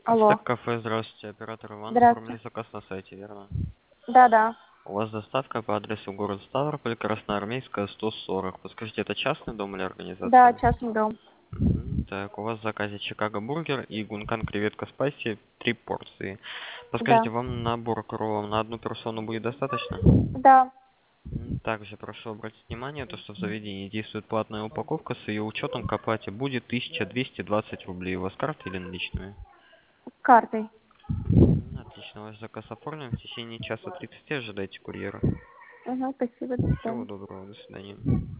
Алло. Стек кафе, здравствуйте, оператор Иван, оформили Здравствуйте. заказ на сайте, верно? Да-да. У вас доставка по адресу город Ставрополь, Красноармейская, 140. Подскажите, это частный дом или Да, организация? частный дом. Так, у вас в заказе Чикаго бургер и гункан креветка спайси, 3 порции. Подскажите, Да. вам набор кровом на одну персону будет достаточно? Да. Также прошу обратить внимание, то, что в заведении действует платная упаковка, с ее учетом к оплате будет 1220 рублей. У вас карта или наличные? Картой. Отлично, ваш заказ оформлен. В течение часа 30 ожидайте курьера. Угу, спасибо, до Всего свидания. доброго, до свидания.